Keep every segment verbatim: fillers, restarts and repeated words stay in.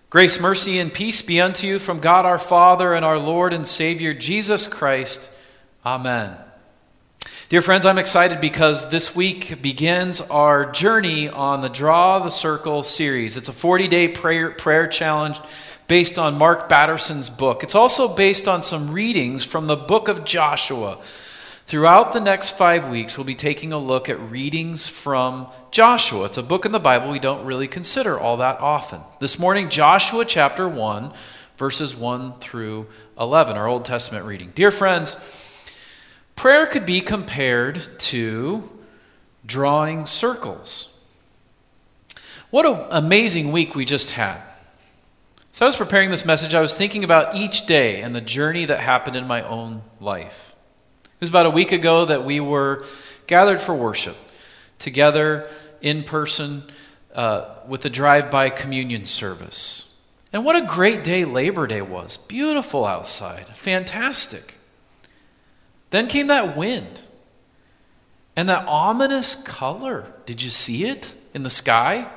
Grace, mercy, and peace be unto you from God our Father and our Lord and Savior, Jesus Christ. Amen. Dear friends, I'm excited because this week begins our journey on the Draw the Circle series. It's a forty-day prayer, prayer challenge based on Mark Batterson's book. It's also based on some readings from the book of Joshua. Throughout the next five weeks, we'll be taking a look at readings from Joshua. It's a book in the Bible we don't really consider all that often. This morning, Joshua chapter one, verses one through eleven, our Old Testament reading. Dear friends, prayer could be compared to drawing circles. What an amazing week we just had. So I was preparing this message, I was thinking about each day and the journey that happened in my own life. It was about a week ago that we were gathered for worship, together in person uh, with the drive-by communion service. And what a great day Labor Day was. Beautiful outside, fantastic. Then came that wind and that ominous color. Did you see it in the sky?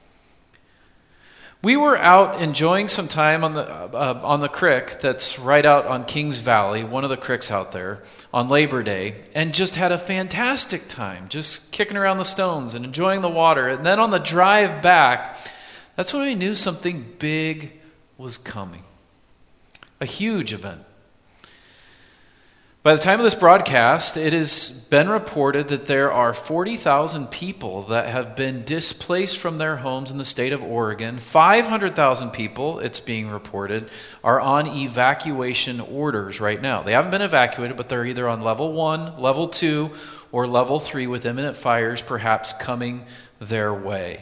We were out enjoying some time on the uh, on the creek that's right out on Kings Valley, one of the creeks out there, on Labor Day, and just had a fantastic time, just kicking around the stones and enjoying the water. And then on the drive back, that's when we knew something big was coming. A huge event. By the time of this broadcast, it has been reported that there are forty thousand people that have been displaced from their homes in the state of Oregon. five hundred thousand people, it's being reported, are on evacuation orders right now. They haven't been evacuated, but they're either on level one, level two, or level three with imminent fires perhaps coming their way.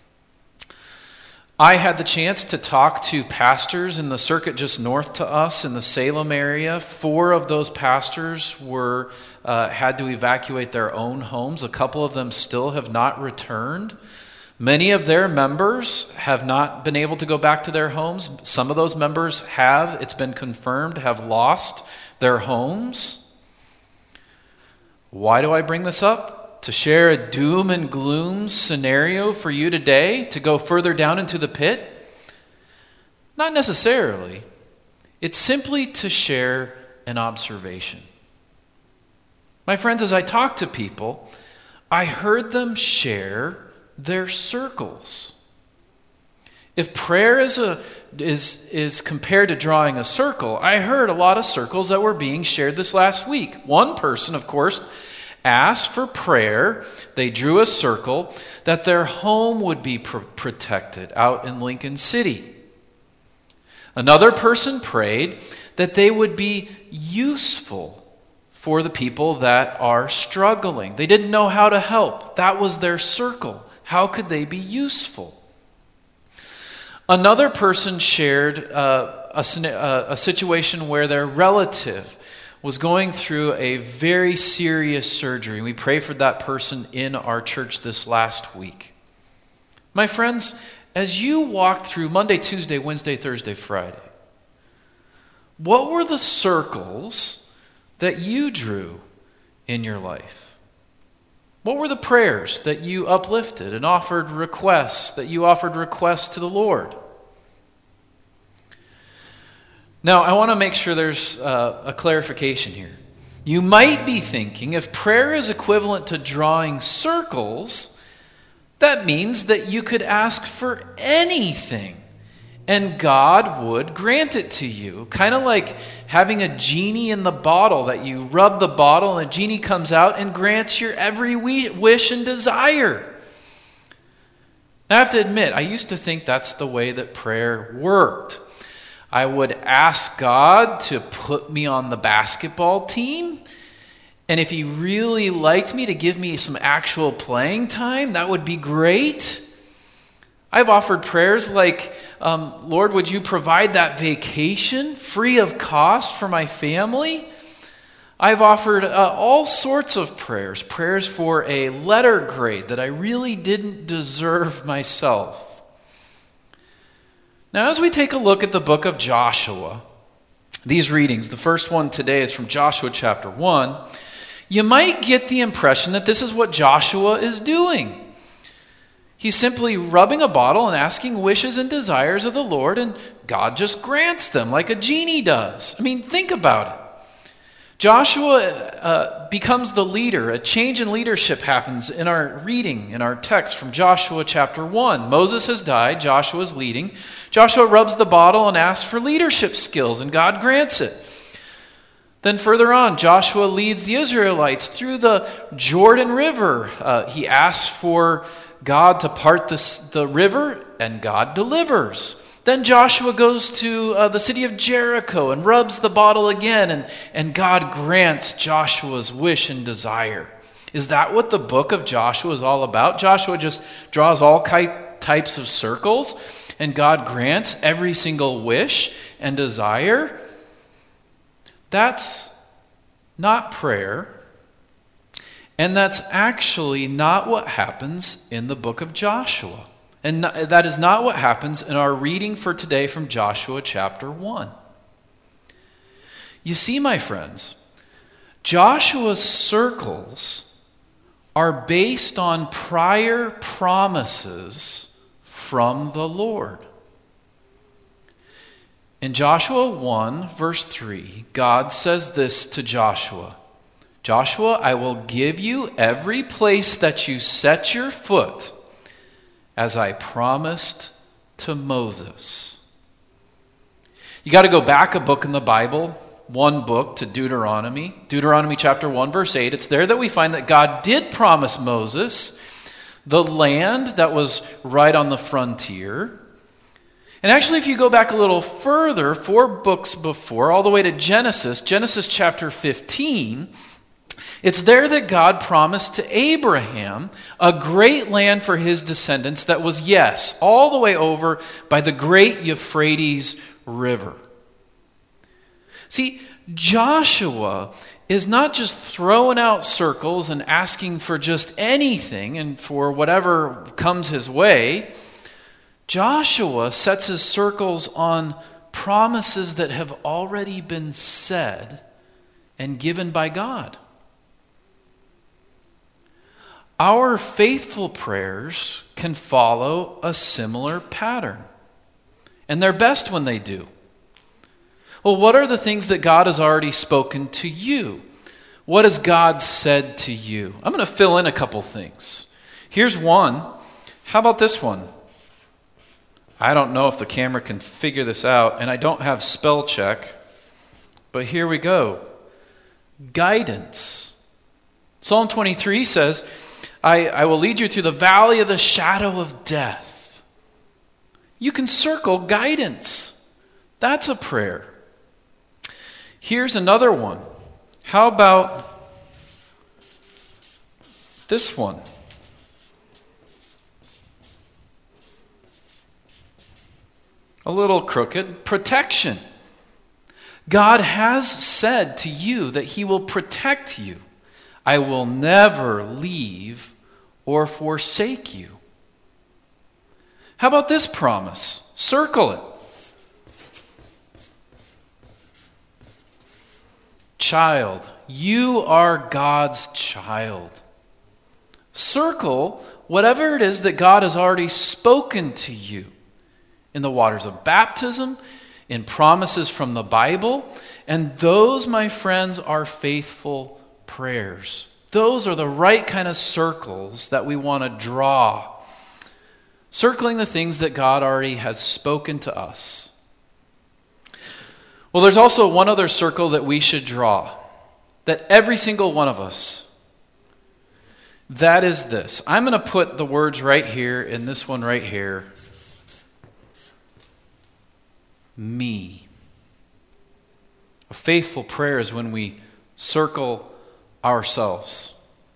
I had the chance to talk to pastors in the circuit just north to us in the Salem area. Four of those pastors were uh, had to evacuate their own homes. A couple of them still have not returned. Many of their members have not been able to go back to their homes. Some of those members have, it's been confirmed, have lost their homes. Why do I bring this up? To share a doom and gloom scenario for you today, to go further down into the pit? Not necessarily. It's simply to share an observation. My friends, as I talk to people, I heard them share their circles. If prayer is a is is compared to drawing a circle, I heard a lot of circles that were being shared this last week. One person, of course, asked for prayer. They drew a circle that their home would be pr- protected out in Lincoln City. Another person prayed that they would be useful for the people that are struggling. They didn't know how to help. That was their circle. How could they be useful? Another person shared uh, a, a situation where their relative was going through a very serious surgery. We pray for that person in our church this last week. My friends, as you walked through Monday, Tuesday, Wednesday, Thursday, Friday, what were the circles that you drew in your life? What were the prayers that you uplifted and offered requests, that you offered requests to the Lord? Now, I want to make sure there's uh, a clarification here. You might be thinking, if prayer is equivalent to drawing circles, that means that you could ask for anything, and God would grant it to you. Kind of like having a genie in the bottle, that you rub the bottle and a genie comes out and grants your every wish and desire. Now, I have to admit, I used to think that's the way that prayer worked. I would ask God to put me on the basketball team, and if he really liked me, to give me some actual playing time, that would be great. I've offered prayers like, um, Lord, would you provide that vacation free of cost for my family? I've offered uh, all sorts of prayers, prayers for a letter grade that I really didn't deserve myself. Now, as we take a look at the book of Joshua, these readings, the first one today is from Joshua chapter one, you might get the impression that this is what Joshua is doing. He's simply rubbing a bottle and asking wishes and desires of the Lord, and God just grants them like a genie does. I mean, think about it. Joshua uh, becomes the leader. A change in leadership happens in our reading, in our text from Joshua chapter one. Moses has died. Joshua is leading. Joshua rubs the bottle and asks for leadership skills, and God grants it. Then further on, Joshua leads the Israelites through the Jordan River. Uh, he asks for God to part the, the river, and God delivers. Then Joshua goes to uh, the city of Jericho and rubs the bottle again, and, and God grants Joshua's wish and desire. Is that what the book of Joshua is all about? Joshua just draws all ki- types of circles, and God grants every single wish and desire? That's not prayer, and that's actually not what happens in the book of Joshua. And that is not what happens in our reading for today from Joshua chapter one. You see, my friends, Joshua's circles are based on prior promises from the Lord. In Joshua one, verse three, God says this to Joshua: Joshua, I will give you every place that you set your foot, as I promised to Moses. You got to go back a book in the Bible, one book, to Deuteronomy. Deuteronomy chapter one, verse eight. It's there that we find that God did promise Moses the land that was right on the frontier. And actually, if you go back a little further, four books before, all the way to Genesis, Genesis chapter fifteen, it's there that God promised to Abraham a great land for his descendants that was, yes, all the way over by the great Euphrates River. See, Joshua is not just throwing out circles and asking for just anything and for whatever comes his way. Joshua sets his circles on promises that have already been said and given by God. Our faithful prayers can follow a similar pattern, and they're best when they do. Well, what are the things that God has already spoken to you? What has God said to you? I'm going to fill in a couple things. Here's one. How about this one? I don't know if the camera can figure this out, and I don't have spell check, but here we go. Guidance. Psalm twenty-three says, I, I will lead you through the valley of the shadow of death. You can circle guidance. That's a prayer. Here's another one. How about this one? A little crooked. Protection. God has said to you that he will protect you. I will never leave or forsake you. How about this promise? Circle it. Child, you are God's child. Circle whatever it is that God has already spoken to you in the waters of baptism, in promises from the Bible, and those, my friends, are faithful prayers. Those are the right kind of circles that we want to draw. Circling the things that God already has spoken to us. Well, there's also one other circle that we should draw, that every single one of us, that is this. I'm going to put the words right here in this one right here. Me. A faithful prayer is when we circle ourselves.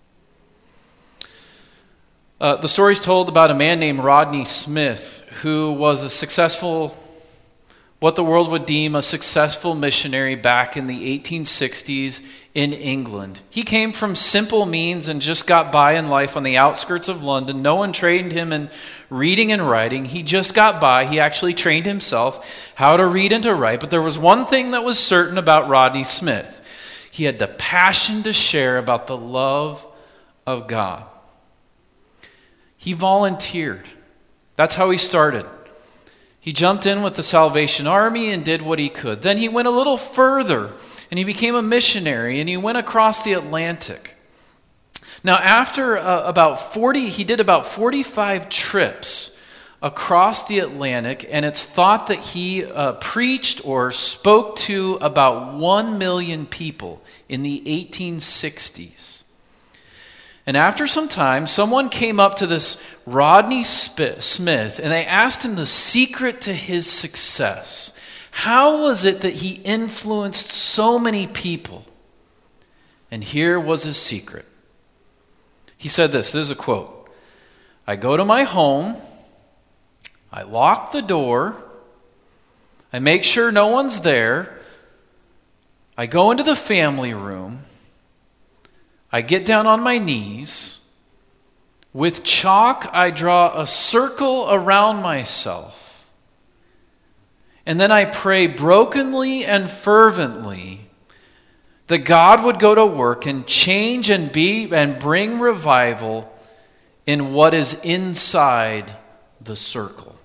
Uh, the story's told about a man named Rodney Smith who was a successful, what the world would deem a successful missionary back in the eighteen sixties in England. He came from simple means and just got by in life on the outskirts of London. No one trained him in reading and writing. He just got by. He actually trained himself how to read and to write. But there was one thing that was certain about Rodney Smith. He had the passion to share about the love of God. He volunteered. That's how he started. He jumped in with the Salvation Army and did what he could. Then he went a little further and he became a missionary and he went across the Atlantic. Now after uh, about forty, he did about forty-five trips across the Atlantic, and it's thought that he uh, preached or spoke to about one million people in the eighteen sixties. And after some time, someone came up to this Rodney Smith and they asked him the secret to his success. How was it that he influenced so many people? And here was his secret. He said this, this is a quote. I go to my home, I lock the door, I make sure no one's there, I go into the family room, I get down on my knees. With chalk, I draw a circle around myself. And then I pray brokenly and fervently that God would go to work and change and be and bring revival in what is inside the circle.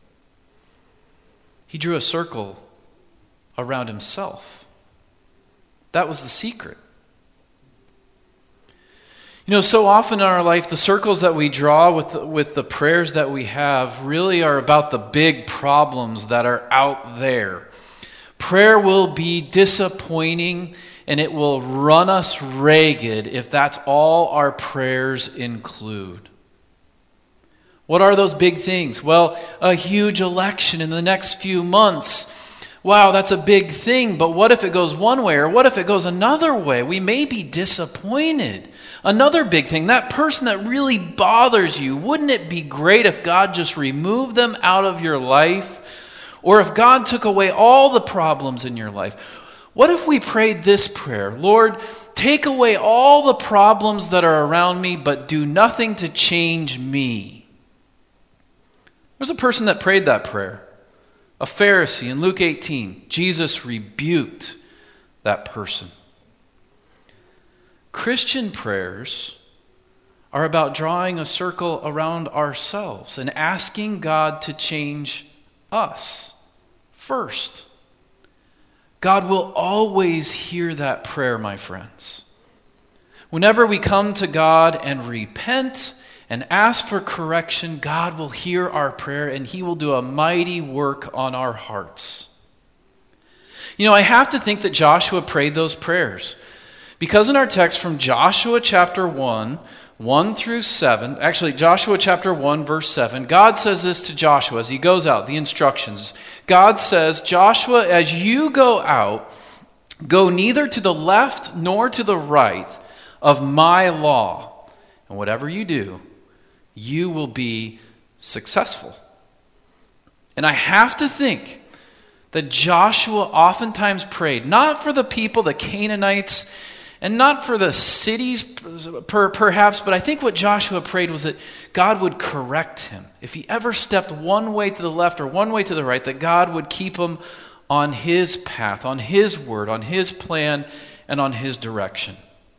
He drew a circle around himself. That was the secret. You know, so often in our life, the circles that we draw with the, with the prayers that we have really are about the big problems that are out there. Prayer will be disappointing and it will run us ragged if that's all our prayers include. What are those big things? Well, a huge election in the next few months. Wow, that's a big thing, but what if it goes one way or what if it goes another way? We may be disappointed. Another big thing, that person that really bothers you, wouldn't it be great if God just removed them out of your life? Or if God took away all the problems in your life? What if we prayed this prayer? Lord, take away all the problems that are around me, but do nothing to change me. There's a person that prayed that prayer. A Pharisee in Luke eighteen. Jesus rebuked that person. Christian prayers are about drawing a circle around ourselves and asking God to change us first. God will always hear that prayer, my friends. Whenever we come to God and repent and ask for correction, God will hear our prayer and he will do a mighty work on our hearts. You know, I have to think that Joshua prayed those prayers because in our text from Joshua chapter one, one through seven, actually Joshua chapter one, verse seven, God says this to Joshua as he goes out, the instructions. God says, Joshua, as you go out, go neither to the left nor to the right of my law, and whatever you do, you will be successful. And I have to think that Joshua oftentimes prayed, not for the people, the Canaanites, and not for the cities per, perhaps, but I think what Joshua prayed was that God would correct him. If he ever stepped one way to the left or one way to the right, that God would keep him on his path, on his word, on his plan, and on his direction.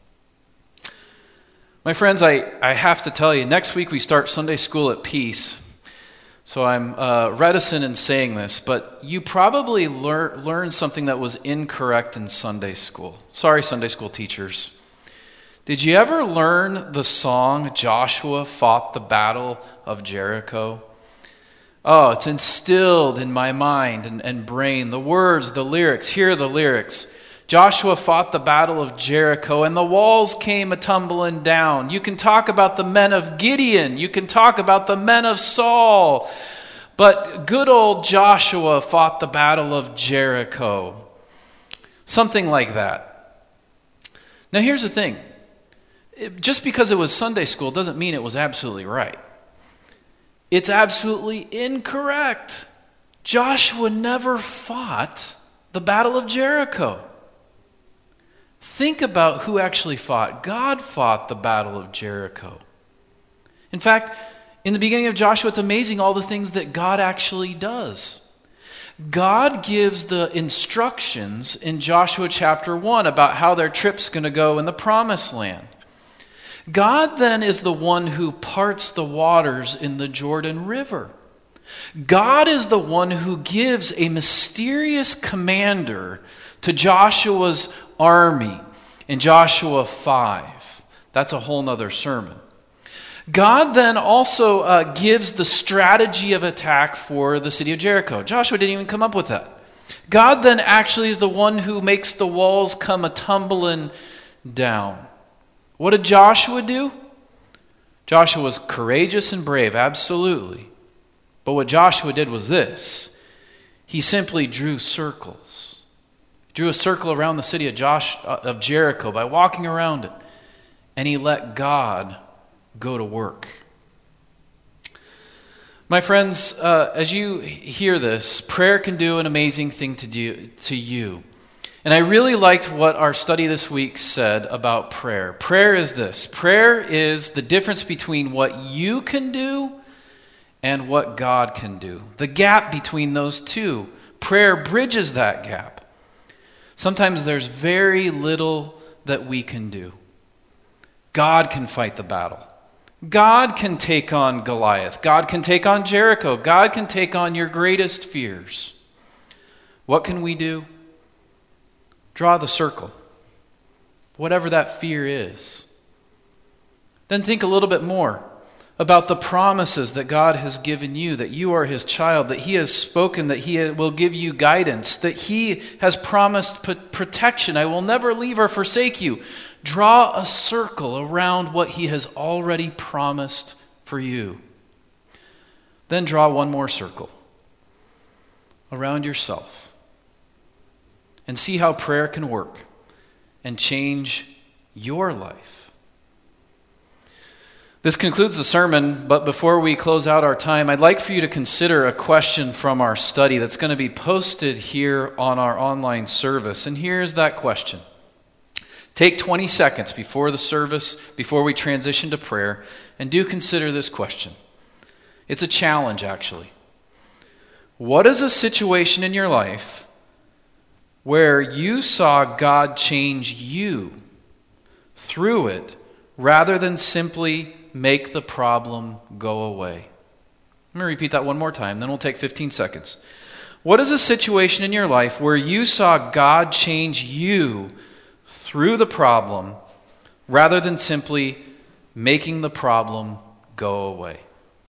My friends, I, I have to tell you, next week we start Sunday school at Peace. So I'm uh, reticent in saying this, but you probably lear- learned something that was incorrect in Sunday school. Sorry, Sunday school teachers. Did you ever learn the song, Joshua Fought the Battle of Jericho? Oh, it's instilled in my mind and, and brain. The words, the lyrics, here are the lyrics. Joshua fought the battle of Jericho, and the walls came a-tumbling down. You can talk about the men of Gideon. You can talk about the men of Saul. But good old Joshua fought the battle of Jericho. Something like that. Now here's the thing. Just because it was Sunday school doesn't mean it was absolutely right. It's absolutely incorrect. Joshua never fought the battle of Jericho. Think about who actually fought. God fought the battle of Jericho. In fact, in the beginning of Joshua, it's amazing all the things that God actually does. God gives the instructions in Joshua chapter one about how their trip's going to go in the promised land. God then is the one who parts the waters in the Jordan River. God is the one who gives a mysterious commander to Joshua's army in Joshua five. That's a whole nother sermon. God then also uh, gives the strategy of attack for the city of Jericho. Joshua didn't even come up with that. God then actually is the one who makes the walls come a-tumbling down. What did Joshua do? Joshua was courageous and brave, absolutely. But what Joshua did was this. He simply drew circles. He drew a circle around the city of, Josh, of Jericho by walking around it. And he let God go to work. My friends, uh, as you hear this, prayer can do an amazing thing to do to you. And I really liked what our study this week said about prayer. Prayer is this. Prayer is the difference between what you can do and what God can do. The gap between those two. Prayer bridges that gap. Sometimes there's very little that we can do. God can fight the battle. God can take on Goliath. God can take on Jericho. God can take on your greatest fears. What can we do? Draw the circle, whatever that fear is. Then think a little bit more about the promises that God has given you, that you are his child, that he has spoken, that he will give you guidance, that he has promised protection. I will never leave or forsake you. Draw a circle around what he has already promised for you. Then draw one more circle around yourself. And see how prayer can work and change your life. This concludes the sermon, but before we close out our time, I'd like for you to consider a question from our study that's going to be posted here on our online service. And here's that question. Take twenty seconds before the service, before we transition to prayer, and do consider this question. It's a challenge, actually. What is a situation in your life where you saw God change you through it rather than simply make the problem go away? Let me repeat that one more time, then we'll take fifteen seconds. What is a situation in your life where you saw God change you through the problem rather than simply making the problem go away?